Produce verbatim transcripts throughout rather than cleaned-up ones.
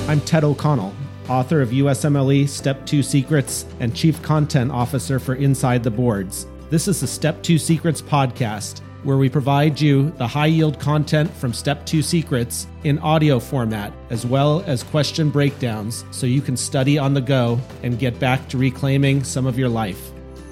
I'm Ted O'Connell, author of U S M L E Step two Secrets and Chief Content Officer for Inside the Boards. This is the Step two Secrets podcast, where we provide you the high-yield content from Step two Secrets in audio format, as well as question breakdowns, so you can study on the go and get back to reclaiming some of your life.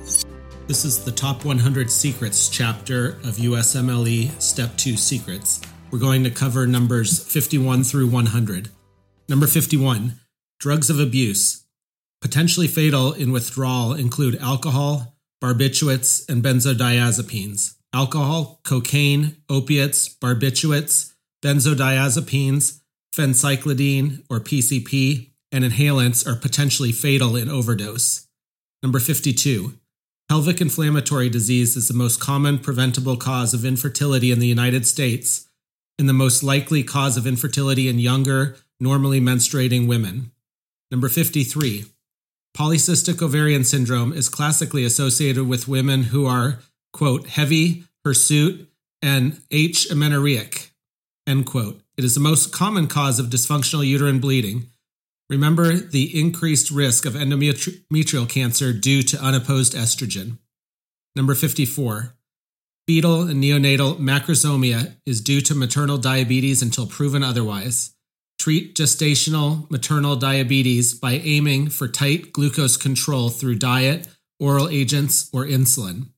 This is the Top one hundred Secrets chapter of U S M L E Step two Secrets. We're going to cover numbers fifty-one through one hundred. Number fifty-one, drugs of abuse. Potentially fatal in withdrawal include alcohol, barbiturates, and benzodiazepines. Alcohol, cocaine, opiates, barbiturates, benzodiazepines, phencyclidine or P C P, and inhalants are potentially fatal in overdose. Number fifty-two, pelvic inflammatory disease is the most common preventable cause of infertility in the United States and the most likely cause of infertility in younger, normally menstruating women. Number fifty-three, polycystic ovarian syndrome is classically associated with women who are, quote, heavy, hirsute, and H. amenorrheic, end quote. It is the most common cause of dysfunctional uterine bleeding. Remember the increased risk of endometrial cancer due to unopposed estrogen. Number fifty-four, fetal and neonatal macrosomia is due to maternal diabetes until proven otherwise. Treat gestational maternal diabetes by aiming for tight glucose control through diet, oral agents, or insulin.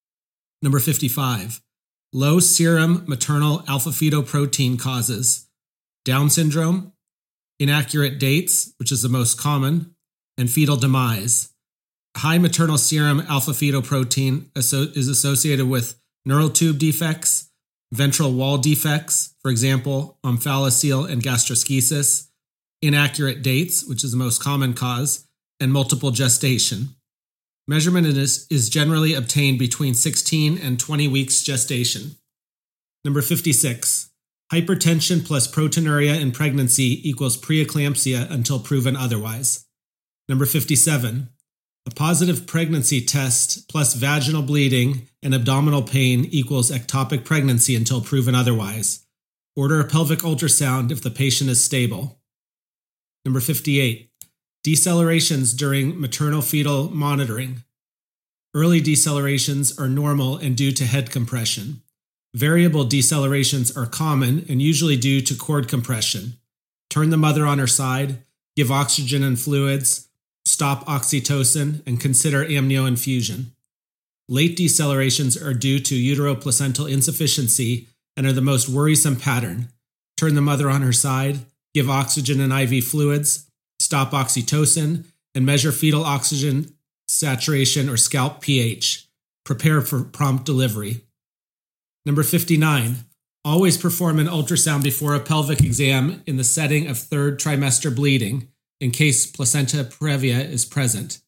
Number fifty-five, low serum maternal alpha-fetoprotein causes Down syndrome, inaccurate dates, which is the most common, and fetal demise. High maternal serum alpha-fetoprotein is associated with neural tube defects, ventral wall defects, for example, omphalocele and gastroschisis, inaccurate dates, which is the most common cause, and multiple gestation. Measurement is, is generally obtained between sixteen and twenty weeks gestation. Number fifty-six, hypertension plus proteinuria in pregnancy equals preeclampsia until proven otherwise. Number fifty-seven, a positive pregnancy test plus vaginal bleeding and abdominal pain equals ectopic pregnancy until proven otherwise. Order a pelvic ultrasound if the patient is stable. Number fifty-eight, decelerations during maternal fetal monitoring. Early decelerations are normal and due to head compression. Variable decelerations are common and usually due to cord compression. Turn the mother on her side, give oxygen and fluids, stop oxytocin, and consider amnio infusion. Late decelerations are due to uteroplacental insufficiency and are the most worrisome pattern. Turn the mother on her side, give oxygen and I V fluids, stop oxytocin, and measure fetal oxygen saturation or scalp pH. Prepare for prompt delivery. Number fifty-nine, always perform an ultrasound before a pelvic exam in the setting of third trimester bleeding, in case placenta previa is present.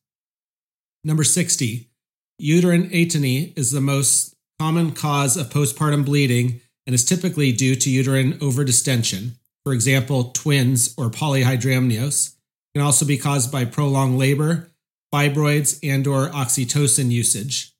Number sixty, uterine atony is the most common cause of postpartum bleeding and is typically due to uterine overdistension. For example, twins or polyhydramnios. It can also be caused by prolonged labor, fibroids, and or oxytocin usage.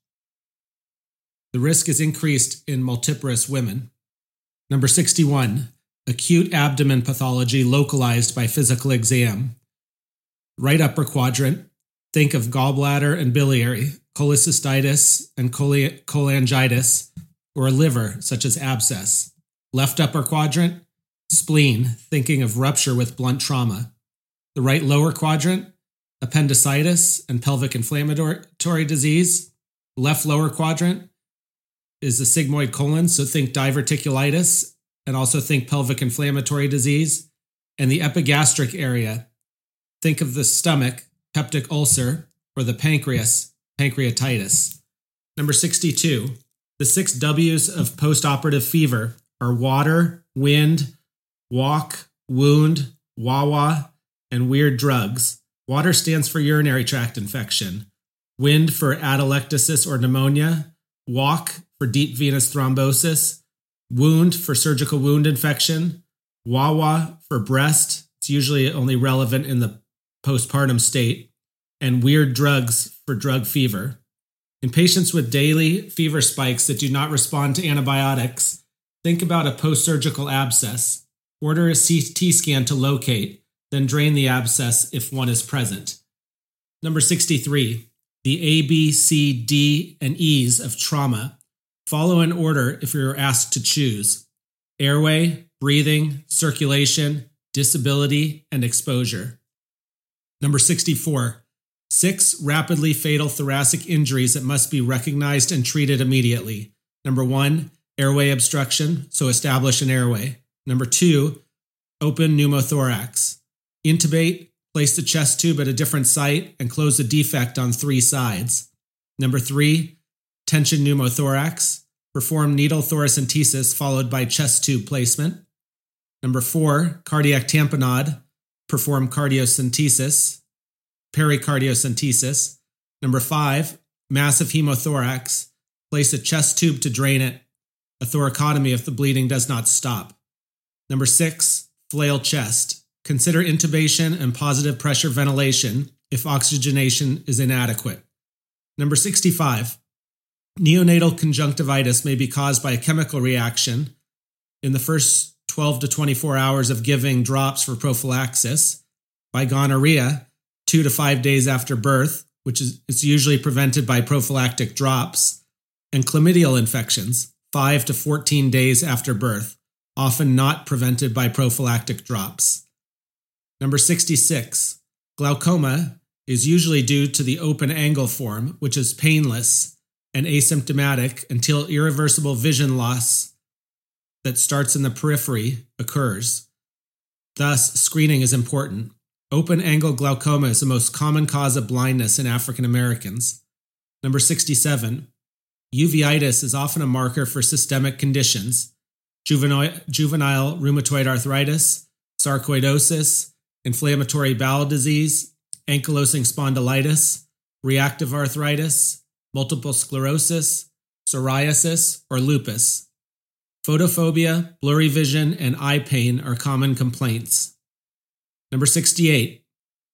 The risk is increased in multiparous women. Number sixty-one, acute abdomen pathology localized by physical exam. Right upper quadrant, think of gallbladder and biliary, cholecystitis and cholangitis, or a liver, such as abscess. Left upper quadrant, spleen, thinking of rupture with blunt trauma. The right lower quadrant, appendicitis and pelvic inflammatory disease. Left lower quadrant is the sigmoid colon, so think diverticulitis, and also think pelvic inflammatory disease. And the epigastric area, think of the stomach, peptic ulcer, or the pancreas, pancreatitis. Number sixty-two, the six W's of postoperative fever are water, wind, walk, wound, wawa, and weird drugs. Water stands for urinary tract infection. Wind for atelectasis or pneumonia. Walk for deep venous thrombosis. Wound for surgical wound infection. Wawa for breast. It's usually only relevant in the postpartum state. And weird drugs for drug fever. In patients with daily fever spikes that do not respond to antibiotics, think about a post-surgical abscess. Order a C T scan to locate. then drain the abscess if one is present. Number sixty-three, the A, B, C, D, and E's of trauma follow in order if you're asked to choose: airway, breathing, circulation, disability, and exposure. Number sixty-four, six rapidly fatal thoracic injuries that must be recognized and treated immediately. Number one, airway obstruction, so establish an airway. Number two, open pneumothorax. Intubate, place the chest tube at a different site and close the defect on three sides. Number three, tension pneumothorax. Perform needle thoracentesis followed by chest tube placement. Number four, cardiac tamponade. Perform cardiocentesis, pericardiocentesis. Number five, massive hemothorax. Place a chest tube to drain it. A thoracotomy if the bleeding does not stop. Number six, flail chest. Consider intubation and positive pressure ventilation if oxygenation is inadequate. Number sixty-five, neonatal conjunctivitis may be caused by a chemical reaction in the first twelve to twenty-four hours of giving drops for prophylaxis, by gonorrhea two to five days after birth, which is it's usually prevented by prophylactic drops, and chlamydial infections five to fourteen days after birth, often not prevented by prophylactic drops. Number sixty-six, glaucoma is usually due to the open angle form, which is painless and asymptomatic until irreversible vision loss that starts in the periphery occurs. Thus, screening is important. Open angle glaucoma is the most common cause of blindness in African Americans. Number sixty-seven, uveitis is often a marker for systemic conditions: juvenile, juvenile rheumatoid arthritis, sarcoidosis, inflammatory bowel disease, ankylosing spondylitis, reactive arthritis, multiple sclerosis, psoriasis, or lupus. Photophobia, blurry vision, and eye pain are common complaints. Number sixty-eight,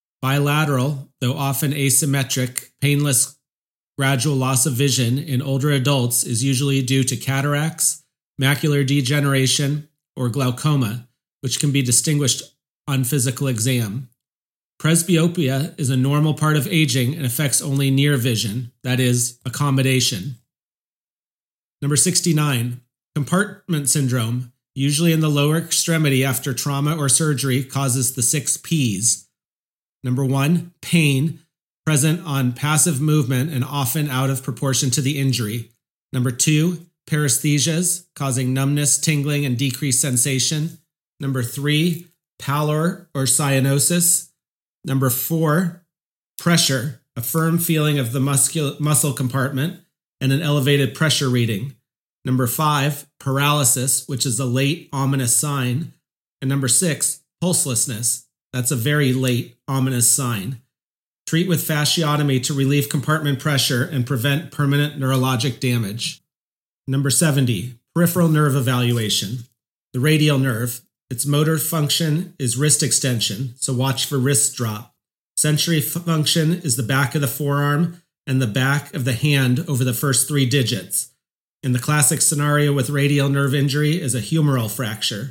bilateral, though often asymmetric, painless, gradual loss of vision in older adults is usually due to cataracts, macular degeneration, or glaucoma, which can be distinguished on physical exam. Presbyopia is a normal part of aging and affects only near vision, that is, accommodation. Number sixty-nine, compartment syndrome, usually in the lower extremity after trauma or surgery, causes the six P's. Number one, pain, present on passive movement and often out of proportion to the injury. Number two, paresthesias, causing numbness, tingling, and decreased sensation. Number three, pallor or cyanosis. Number four, pressure, a firm feeling of the muscul- muscle compartment and an elevated pressure reading. Number five, paralysis, which is a late ominous sign. And number six, pulselessness. That's a very late ominous sign. Treat with fasciotomy to relieve compartment pressure and prevent permanent neurologic damage. Number seventy, peripheral nerve evaluation. The radial nerve. Its motor function is wrist extension, so watch for wrist drop. Sensory function is the back of the forearm and the back of the hand over the first three digits. In the classic scenario with radial nerve injury is a humeral fracture.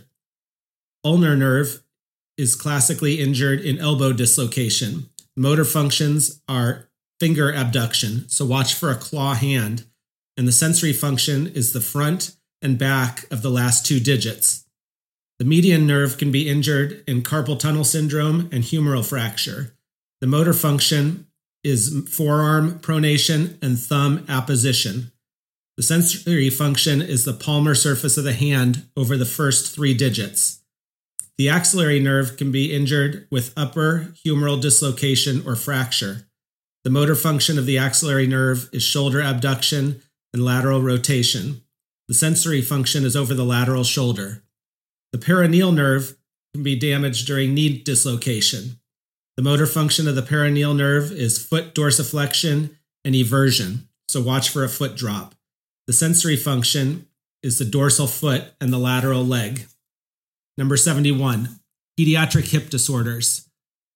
Ulnar nerve is classically injured in elbow dislocation. Motor functions are finger abduction, so watch for a claw hand. And the sensory function is the front and back of the last two digits. The median nerve can be injured in carpal tunnel syndrome and humeral fracture. The motor function is forearm pronation and thumb apposition. The sensory function is the palmar surface of the hand over the first three digits. The axillary nerve can be injured with upper humeral dislocation or fracture. The motor function of the axillary nerve is shoulder abduction and lateral rotation. The sensory function is over the lateral shoulder. The peroneal nerve can be damaged during knee dislocation. The motor function of the peroneal nerve is foot dorsiflexion and eversion, so watch for a foot drop. The sensory function is the dorsal foot and the lateral leg. Number seventy-one, pediatric hip disorders.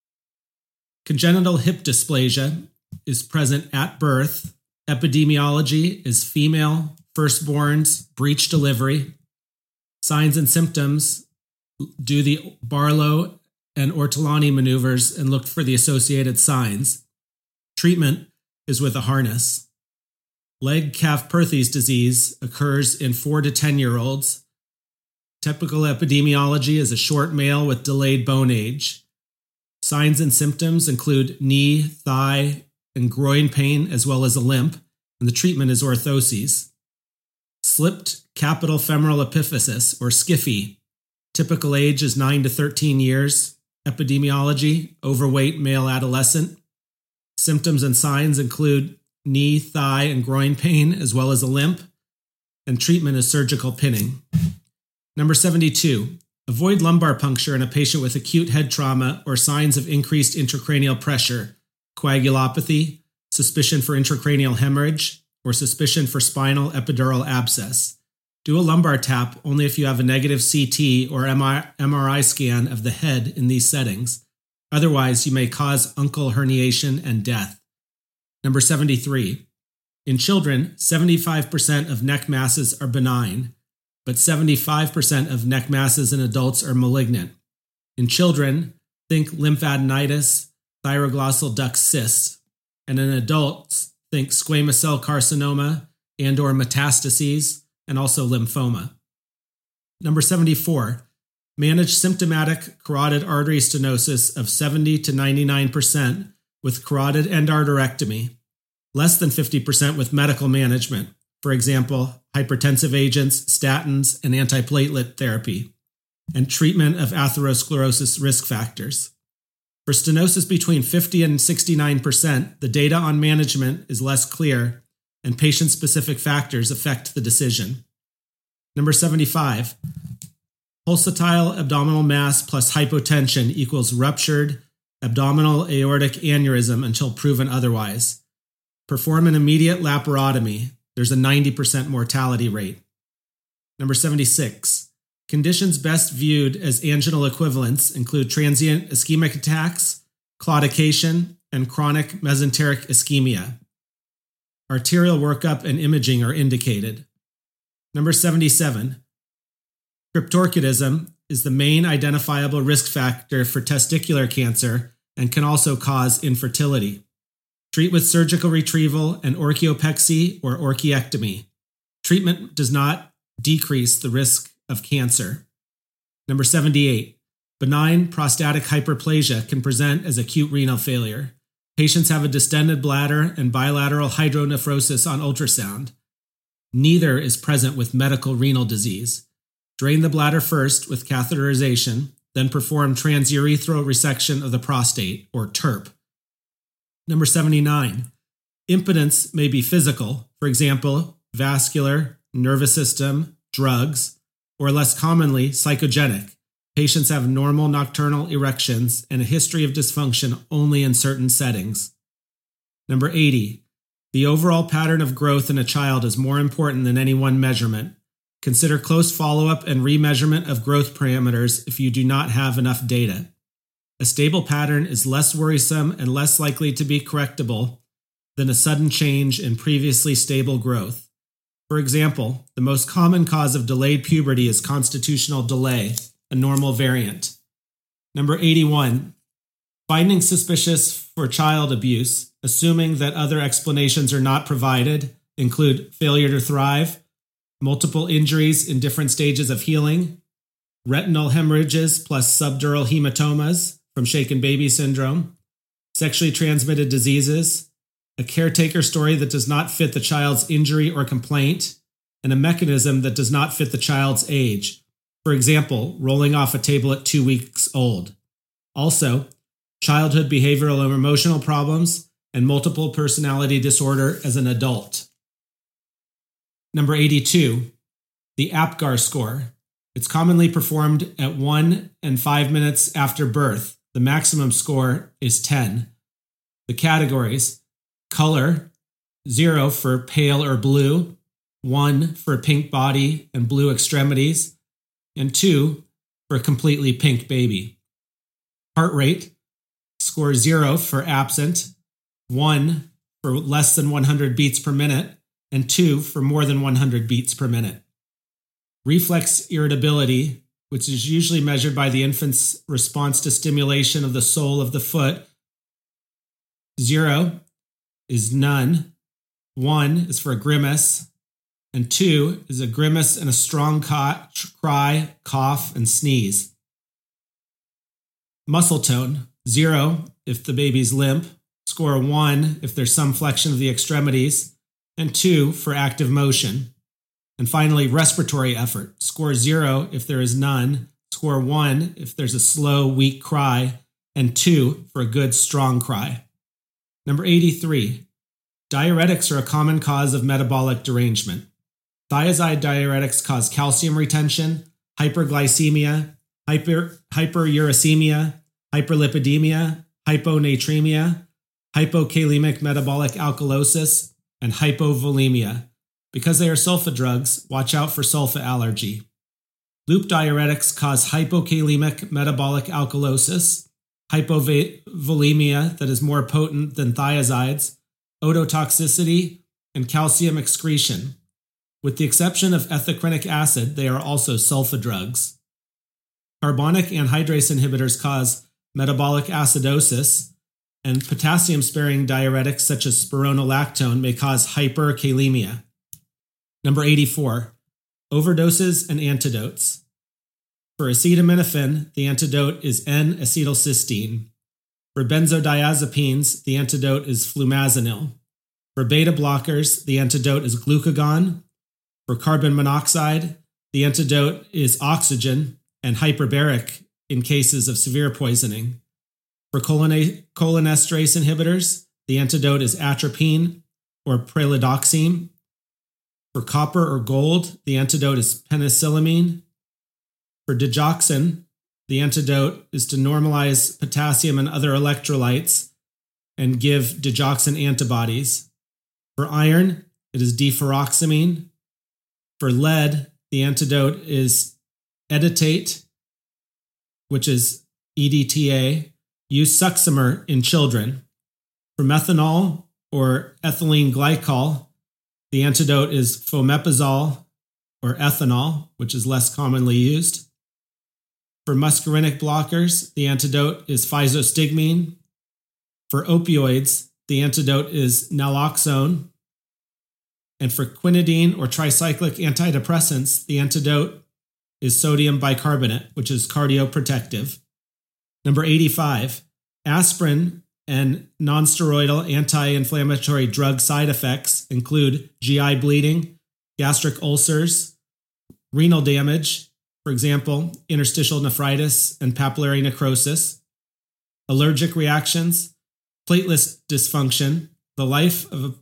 Congenital hip dysplasia is present at birth. Epidemiology is female, firstborns, breech delivery. Signs and symptoms do the Barlow and Ortolani maneuvers and looked for the associated signs. Treatment is with a harness. Legg-Calvé-Perthes disease occurs in four to ten-year-olds. Typical epidemiology is a short male with delayed bone age. Signs and symptoms include knee, thigh, and groin pain, as well as a limp, and the treatment is orthoses. Slipped capital femoral epiphysis, or SCFE. Typical age is nine to thirteen years. Epidemiology, overweight male adolescent. Symptoms and signs include knee, thigh, and groin pain, as well as a limp, and treatment is surgical pinning. Number seventy-two, avoid lumbar puncture in a patient with acute head trauma or signs of increased intracranial pressure, coagulopathy, suspicion for intracranial hemorrhage, or suspicion for spinal epidural abscess. Do a lumbar tap only if you have a negative C T or M R I scan of the head in these settings. Otherwise, you may cause uncal herniation and death. Number seventy-three. In children, seventy-five percent of neck masses are benign, but seventy-five percent of neck masses in adults are malignant. In children, think lymphadenitis, thyroglossal duct cysts, and in adults, think squamous cell carcinoma and or metastases, and also lymphoma. Number seventy-four, manage symptomatic carotid artery stenosis of seventy to ninety-nine percent with carotid endarterectomy, less than fifty percent with medical management, for example, hypertensive agents, statins, and antiplatelet therapy, and treatment of atherosclerosis risk factors. For stenosis between fifty and sixty-nine percent, the data on management is less clear, and patient-specific factors affect the decision. Number seventy-five, pulsatile abdominal mass plus hypotension equals ruptured abdominal aortic aneurysm until proven otherwise. Perform an immediate laparotomy. There's a ninety percent mortality rate. Number seventy-six, conditions best viewed as anginal equivalents include transient ischemic attacks, claudication, and chronic mesenteric ischemia. Arterial workup and imaging are indicated. Number seventy-seven, cryptorchidism is the main identifiable risk factor for testicular cancer and can also cause infertility. Treat with surgical retrieval and orchiopexy or orchiectomy. Treatment does not decrease the risk of cancer. Number seventy-eight, benign prostatic hyperplasia can present as acute renal failure. Patients have a distended bladder and bilateral hydronephrosis on ultrasound. Neither is present with medical renal disease. Drain the bladder first with catheterization, then perform transurethral resection of the prostate, or T U R P. Number seventy-nine, impotence may be physical, for example, vascular, nervous system, drugs, or less commonly, psychogenic. Patients have normal nocturnal erections and a history of dysfunction only in certain settings. Number eighty, the overall pattern of growth in a child is more important than any one measurement. Consider close follow-up and remeasurement of growth parameters if you do not have enough data. A stable pattern is less worrisome and less likely to be correctable than a sudden change in previously stable growth. For example, the most common cause of delayed puberty is constitutional delay, a normal variant. Number eighty-one, finding suspicious for child abuse, assuming that other explanations are not provided, include failure to thrive, multiple injuries in different stages of healing, retinal hemorrhages plus subdural hematomas from shaken baby syndrome, sexually transmitted diseases, a caretaker story that does not fit the child's injury or complaint, and a mechanism that does not fit the child's age. For example, rolling off a table at two weeks old. Also, childhood behavioral or emotional problems and multiple personality disorder as an adult. Number eighty-two, the APGAR score. It's commonly performed at one and five minutes after birth. The maximum score is ten. The categories: color, zero for pale or blue, one for pink body and blue extremities, and two for a completely pink baby. Heart rate, score zero for absent, one for less than one hundred beats per minute, and two for more than one hundred beats per minute. Reflex irritability which is usually measured by the infant's response to stimulation of the sole of the foot. Zero is none. One is for a grimace. And two is a grimace and a strong cry, cough, and sneeze. Muscle tone. Zero if the baby's limp. Score one if there's some flexion of the extremities. And two for active motion. And finally, respiratory effort. Score zero if there is none. Score one if there's a slow, weak cry. And two for a good, strong cry. Number eighty-three. Diuretics are a common cause of metabolic derangement. Thiazide diuretics cause calcium retention, hyperglycemia, hyper, hyperuricemia, hyperlipidemia, hyponatremia, hypokalemic metabolic alkalosis, and hypovolemia. Because they are sulfa drugs, watch out for sulfa allergy. Loop diuretics cause hypokalemic metabolic alkalosis, hypovolemia that is more potent than thiazides, ototoxicity, and calcium excretion. With the exception of ethacrinic acid, they are also sulfa drugs. Carbonic anhydrase inhibitors cause metabolic acidosis, and potassium-sparing diuretics such as spironolactone may cause hyperkalemia. Number eighty-four. Overdoses and antidotes. For acetaminophen, the antidote is N-acetylcysteine. For benzodiazepines, the antidote is flumazenil. For beta blockers, the antidote is glucagon. For carbon monoxide, the antidote is oxygen and hyperbaric in cases of severe poisoning. For cholinesterase inhibitors, the antidote is atropine or pralidoxime. For copper or gold, the antidote is penicillamine. For digoxin, the antidote is to normalize potassium and other electrolytes and give digoxin antibodies. For iron, it is deferoxamine. For lead, the antidote is editate, which is E D T A. Use Suxamer in children. For methanol or ethylene glycol, the antidote is fomepizole or ethanol, which is less commonly used. For muscarinic blockers, the antidote is physostigmine. For opioids, the antidote is naloxone. And for quinidine or tricyclic antidepressants, the antidote is sodium bicarbonate, which is cardioprotective. Number eighty-five, aspirin and nonsteroidal anti-inflammatory drug side effects include G I bleeding, gastric ulcers, renal damage, for example, interstitial nephritis and papillary necrosis, allergic reactions, platelet dysfunction, the life of a,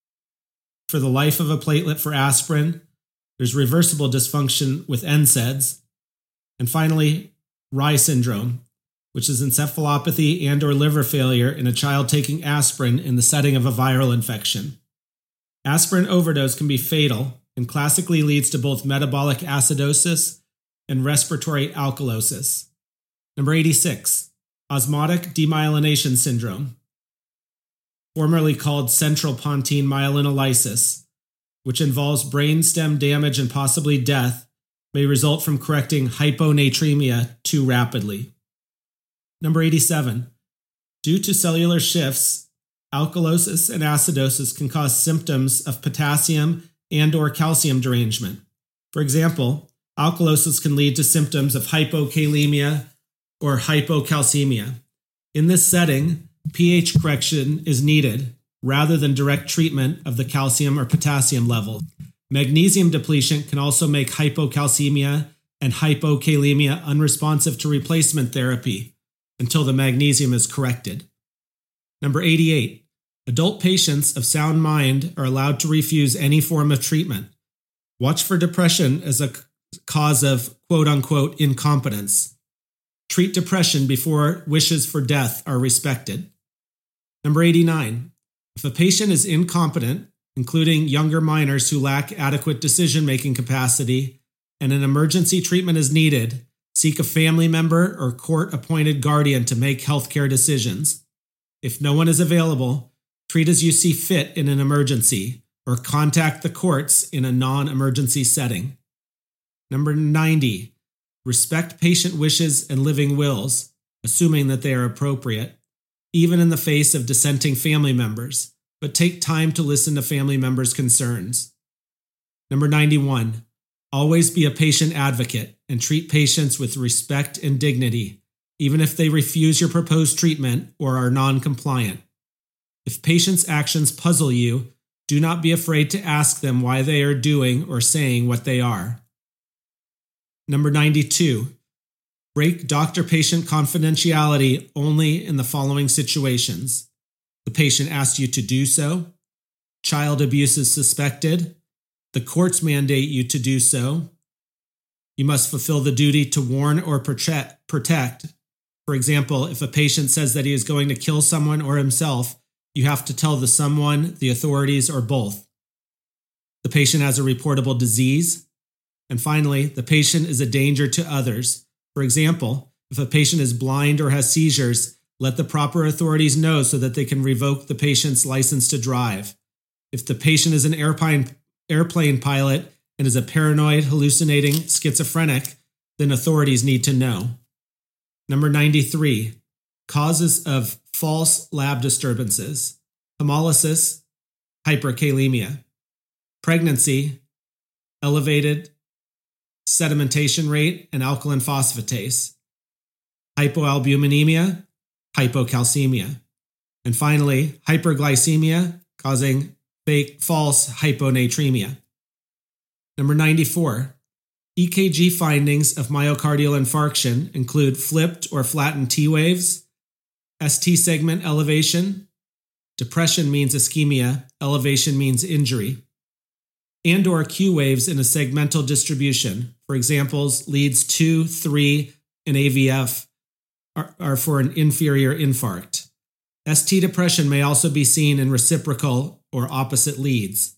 for the life of a platelet for aspirin, there's reversible dysfunction with N SAIDs, and finally, Rye syndrome, which is encephalopathy and or liver failure in a child taking aspirin in the setting of a viral infection. Aspirin overdose can be fatal and classically leads to both metabolic acidosis and respiratory alkalosis. Number eighty-six, osmotic demyelination syndrome, formerly called central pontine myelinolysis, which involves brainstem damage and possibly death, may result from correcting hyponatremia too rapidly. Number eighty-seven, due to cellular shifts, alkalosis and acidosis can cause symptoms of potassium and or calcium derangement. For example, alkalosis can lead to symptoms of hypokalemia or hypocalcemia. In this setting, pH correction is needed rather than direct treatment of the calcium or potassium level. Magnesium depletion can also make hypocalcemia and hypokalemia unresponsive to replacement therapy until the magnesium is corrected. Number eighty-eight, adult patients of sound mind are allowed to refuse any form of treatment. Watch for depression as a cause of quote-unquote incompetence. Treat depression before wishes for death are respected. Number eighty-nine, if a patient is incompetent, including younger minors who lack adequate decision-making capacity, and an emergency treatment is needed, seek a family member or court-appointed guardian to make healthcare decisions. If no one is available, treat as you see fit in an emergency, or contact the courts in a non-emergency setting. Number ninety, Respect patient wishes and living wills, assuming that they are appropriate, even in the face of dissenting family members, but take time to listen to family members' concerns. Number ninety-one, always be a patient advocate and treat patients with respect and dignity, even if they refuse your proposed treatment or are non-compliant. If patients' actions puzzle you, do not be afraid to ask them why they are doing or saying what they are. Number ninety-two, break doctor-patient confidentiality only in the following situations. The patient asks you to do so. Child abuse is suspected. The courts mandate you to do so. You must fulfill the duty to warn or protect. For example, if a patient says that he is going to kill someone or himself, you have to tell the someone, the authorities, or both. The patient has a reportable disease. And finally, the patient is a danger to others. For example, if a patient is blind or has seizures, let the proper authorities know so that they can revoke the patient's license to drive. If the patient is an airplane, airplane pilot and is a paranoid, hallucinating schizophrenic, then authorities need to know. Number ninety-three, causes of false lab disturbances: hemolysis, hyperkalemia, pregnancy, elevated sedimentation rate and alkaline phosphatase, hypoalbuminemia, hypocalcemia, and finally, hyperglycemia causing fake false hyponatremia. Number ninety-four, E K G findings of myocardial infarction include flipped or flattened T waves, S T segment elevation, depression means ischemia, elevation means injury, and or Q waves in a segmental distribution. For examples, leads two, three, and A V F are, are for an inferior infarct. S T depression may also be seen in reciprocal or opposite leads.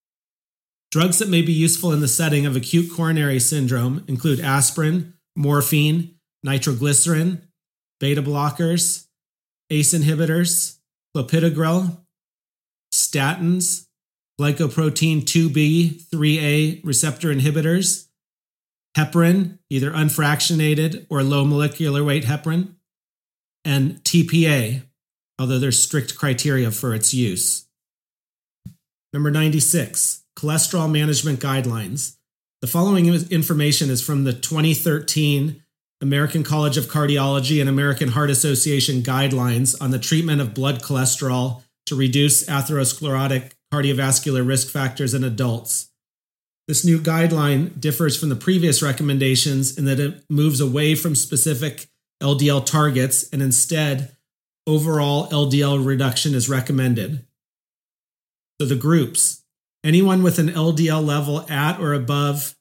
Drugs that may be useful in the setting of acute coronary syndrome include aspirin, morphine, nitroglycerin, beta blockers, A C E inhibitors, clopidogrel, statins, glycoprotein two B, three A receptor inhibitors, heparin, either unfractionated or low molecular weight heparin, and T P A, although there's strict criteria for its use. Number ninety-six, cholesterol management guidelines. The following information is from the twenty thirteen American College of Cardiology and American Heart Association guidelines on the treatment of blood cholesterol to reduce atherosclerotic cardiovascular risk factors in adults. This new guideline differs from the previous recommendations in that it moves away from specific L D L targets and instead overall L D L reduction is recommended. So the groups: anyone with an L D L level at or above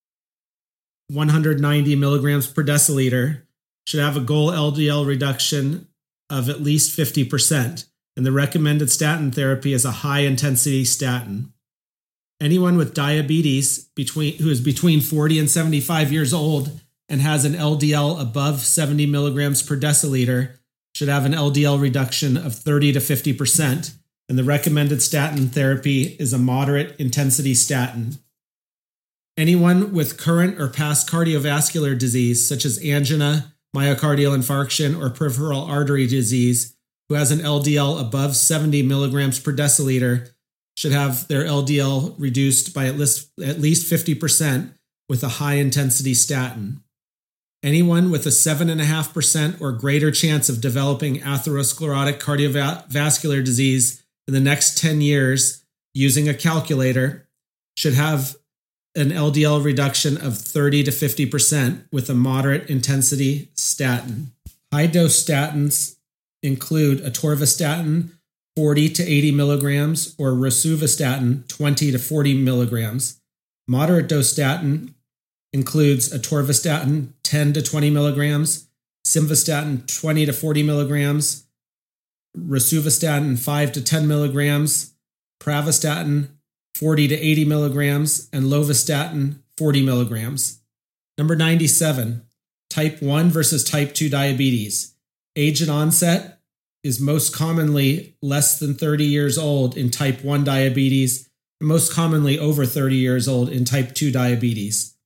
one hundred ninety milligrams per deciliter should have a goal L D L reduction of at least fifty percent, and the recommended statin therapy is a high-intensity statin. Anyone with diabetes between, who is between forty and seventy-five years old and has an L D L above seventy milligrams per deciliter should have an L D L reduction of thirty to fifty percent, and the recommended statin therapy is a moderate intensity statin. Anyone with current or past cardiovascular disease, such as angina, myocardial infarction, or peripheral artery disease, who has an L D L above seventy milligrams per deciliter, should have their L D L reduced by at least, at least fifty percent with a high-intensity statin. Anyone with a seven point five percent or greater chance of developing atherosclerotic cardiovascular disease in the next ten years using a calculator should have an L D L reduction of thirty to fifty percent with a moderate intensity statin. High-dose statins include atorvastatin, forty to eighty milligrams, or rosuvastatin, twenty to forty milligrams. Moderate dose statin includes atorvastatin, ten to twenty milligrams, simvastatin, twenty to forty milligrams, rosuvastatin, five to ten milligrams, pravastatin, forty to eighty milligrams, and lovastatin, forty milligrams. Number ninety-seven, type one versus type two diabetes. Age and onset is most commonly less than thirty years old in type one diabetes, and most commonly over thirty years old in type two diabetes.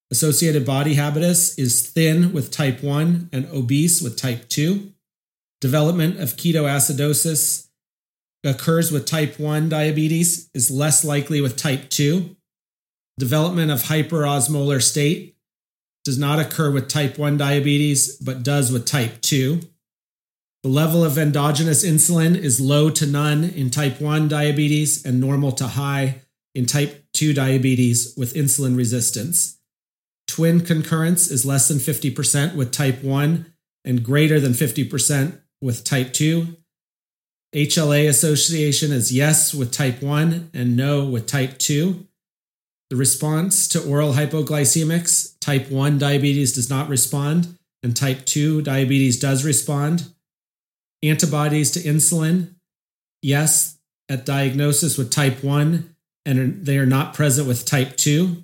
Associated body habitus is thin with type one and obese with type two. Development of ketoacidosis occurs with type one diabetes, is less likely with type two. Development of hyperosmolar state does not occur with type one diabetes, but does with type two. The level of endogenous insulin is low to none in type one diabetes and normal to high in type two diabetes with insulin resistance. Twin concurrence is less than fifty percent with type one and greater than fifty percent with type two. H L A association is yes with type one and no with type two. The response to oral hypoglycemics, type one diabetes does not respond, and type two diabetes does respond. Antibodies to insulin, yes, at diagnosis with type one, and they are not present with type two.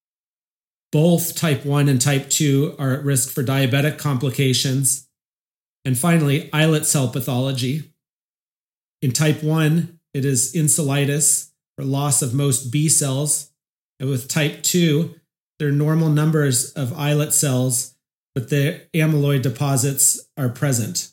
Both type one and type two are at risk for diabetic complications. And finally, islet cell pathology. In type one, it is insulitis, or loss of most B cells. And with type two, there are normal numbers of islet cells, but the amyloid deposits are present.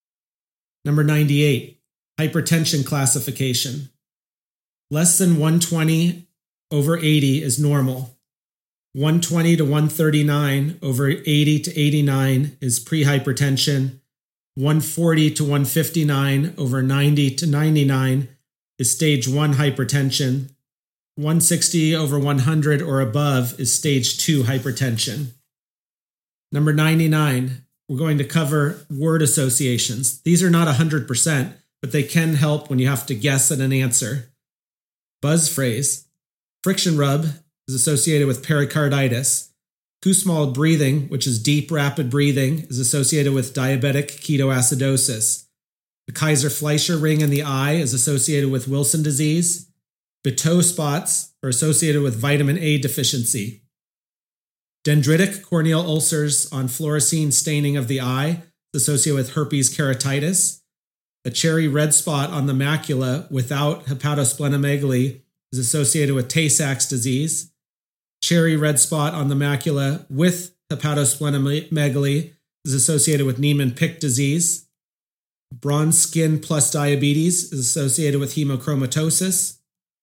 Number ninety-eight, hypertension classification. Less than one twenty over eighty is normal. one twenty to one thirty-nine over eighty to eighty-nine is prehypertension. one forty to one fifty-nine over ninety to ninety-nine is stage one hypertension. one sixty over one hundred or above is stage two hypertension. Number ninety-nine, we're going to cover word associations. These are not one hundred percent, but they can help when you have to guess at an answer. Buzz phrase. Friction rub is associated with pericarditis. Kussmaul breathing, which is deep, rapid breathing, is associated with diabetic ketoacidosis. The Kaiser-Fleischer ring in the eye is associated with Wilson disease. Bateau spots are associated with vitamin A deficiency. Dendritic corneal ulcers on fluorescein staining of the eye is associated with herpes keratitis. A cherry red spot on the macula without hepatosplenomegaly is associated with Tay-Sachs disease. Cherry red spot on the macula with hepatosplenomegaly is associated with Niemann-Pick disease. Bronze skin plus diabetes is associated with hemochromatosis.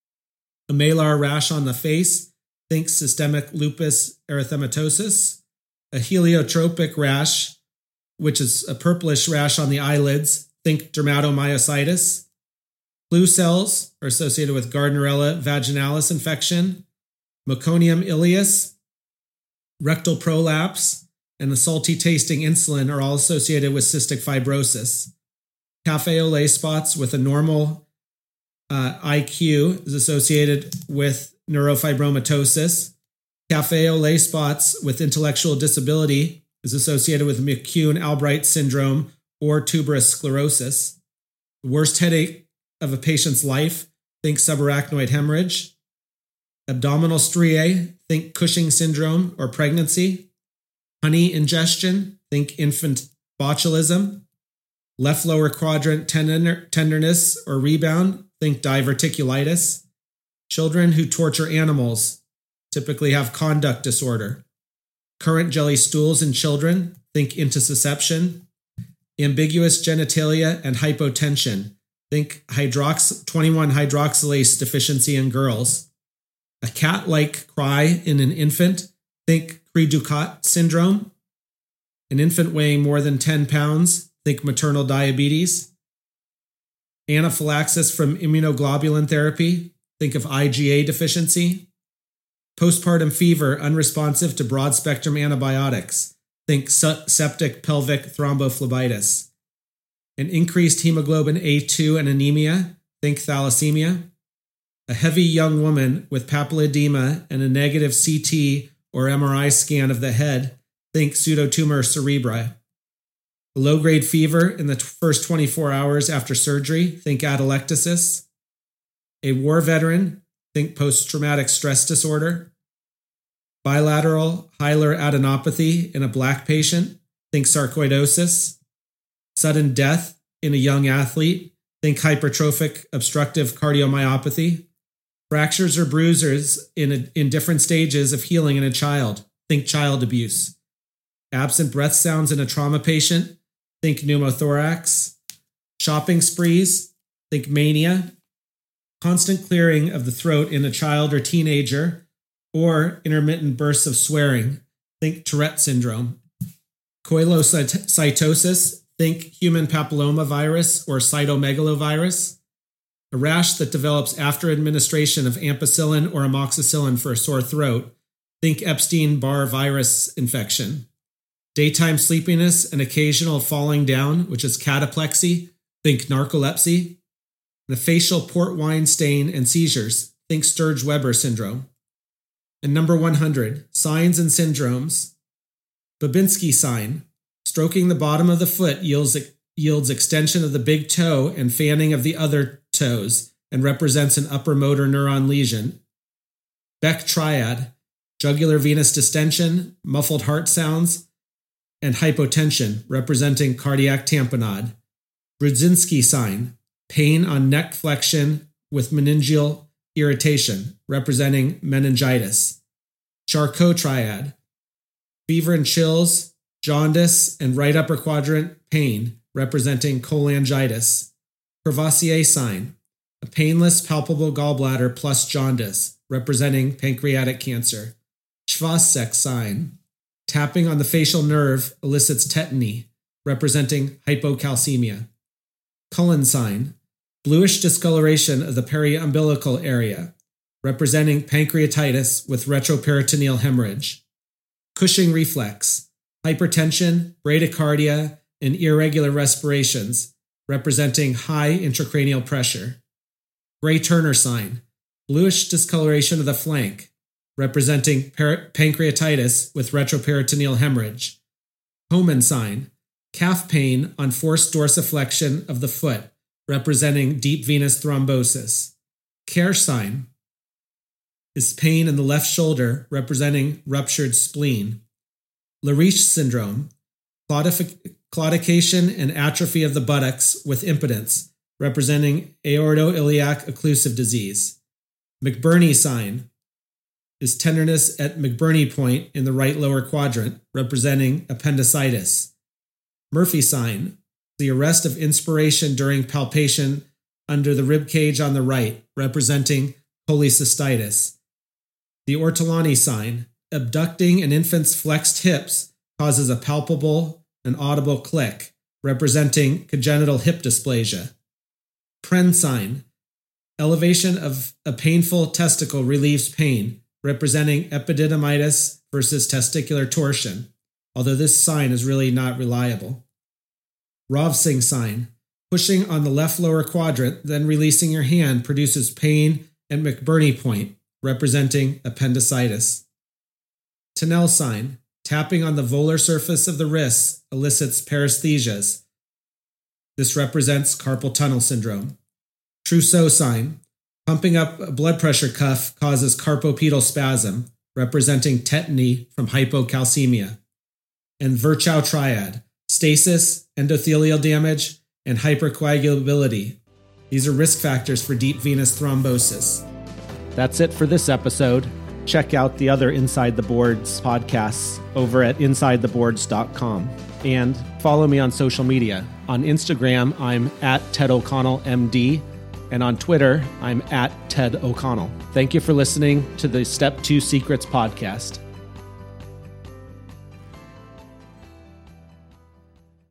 A malar rash on the face, think systemic lupus erythematosus. A heliotropic rash, which is a purplish rash on the eyelids, think dermatomyositis. Flu cells are associated with Gardnerella vaginalis infection. Meconium ileus, rectal prolapse, and the salty tasting insulin are all associated with cystic fibrosis. Cafe au lait spots with a normal uh, I Q is associated with neurofibromatosis. Cafe au lait spots with intellectual disability is associated with McCune-Albright syndrome or tuberous sclerosis. The worst headache of a patient's life, think subarachnoid hemorrhage. Abdominal striae, think Cushing syndrome or pregnancy. Honey ingestion, think infant botulism. Left lower quadrant tender, tenderness or rebound, think diverticulitis. Children who torture animals typically have conduct disorder. Current jelly stools in children, think intussusception. Ambiguous genitalia and hypotension, think hydrox- twenty-one hydroxylase deficiency in girls. A cat-like cry in an infant, think Cri-du-Chat syndrome. An infant weighing more than ten pounds, think maternal diabetes. Anaphylaxis from immunoglobulin therapy, think of I G A deficiency. Postpartum fever unresponsive to broad-spectrum antibiotics, think septic pelvic thrombophlebitis. An increased hemoglobin A two and anemia, think thalassemia. A heavy young woman with papilledema and a negative C T or M R I scan of the head, think pseudotumor cerebri. A low-grade fever in the first twenty-four hours after surgery, think atelectasis. A war veteran, think post-traumatic stress disorder. Bilateral hilar adenopathy in a black patient, think sarcoidosis. Sudden death in a young athlete, think hypertrophic obstructive cardiomyopathy. Fractures or bruises in, a, in different stages of healing in a child, think child abuse. Absent breath sounds in a trauma patient, think pneumothorax. Shopping sprees, think mania. Constant clearing of the throat in a child or teenager, or intermittent bursts of swearing, think Tourette syndrome. Coilocytosis, think human papillomavirus or cytomegalovirus. A rash that develops after administration of ampicillin or amoxicillin for a sore throat, think Epstein-Barr virus infection. Daytime sleepiness and occasional falling down, which is cataplexy, think narcolepsy. The facial port wine stain and seizures, think Sturge-Weber syndrome. And number one hundred, signs and syndromes. Babinski sign, stroking the bottom of the foot yields, yields extension of the big toe and fanning of the other toes and represents an upper motor neuron lesion. Beck triad, jugular venous distension, muffled heart sounds, and hypotension, representing cardiac tamponade. Brudzinski sign, pain on neck flexion with meningeal irritation, representing meningitis. Charcot triad, fever and chills, jaundice, and right upper quadrant pain, representing cholangitis. Courvoisier sign, a painless, palpable gallbladder plus jaundice, representing pancreatic cancer. Schwarzschild sign, tapping on the facial nerve elicits tetany, representing hypocalcemia. Cullen sign, bluish discoloration of the periumbilical area, representing pancreatitis with retroperitoneal hemorrhage. Cushing reflex, hypertension, bradycardia, and irregular respirations, representing high intracranial pressure. Gray-Turner sign, bluish discoloration of the flank, representing per- pancreatitis with retroperitoneal hemorrhage. Homan sign, calf pain on forced dorsiflexion of the foot, representing deep venous thrombosis. Kerr sign is pain in the left shoulder, representing ruptured spleen. Lariche syndrome, claudic- claudication and atrophy of the buttocks with impotence, representing aortoiliac occlusive disease. McBurney sign is tenderness at McBurney point in the right lower quadrant, representing appendicitis. Murphy sign, the arrest of inspiration during palpation under the rib cage on the right, representing cholecystitis. The Ortolani sign, abducting an infant's flexed hips causes a palpable and audible click, representing congenital hip dysplasia. Pren sign, elevation of a painful testicle relieves pain, representing epididymitis versus testicular torsion, although this sign is really not reliable. Rovsing sign, pushing on the left lower quadrant, then releasing your hand produces pain at McBurney point, representing appendicitis. Tunnel sign, tapping on the volar surface of the wrists elicits paresthesias. This represents carpal tunnel syndrome. Trousseau sign, pumping up a blood pressure cuff causes carpopedal spasm, representing tetany from hypocalcemia. And Virchow triad, stasis, endothelial damage, and hypercoagulability. These are risk factors for deep venous thrombosis. That's it for this episode. Check out the other Inside the Boards podcasts over at inside the boards dot com. And follow me on social media. On Instagram, I'm at Ted O'Connell M D. And on Twitter, I'm at Ted O'Connell. Thank you for listening to the Step two Secrets podcast.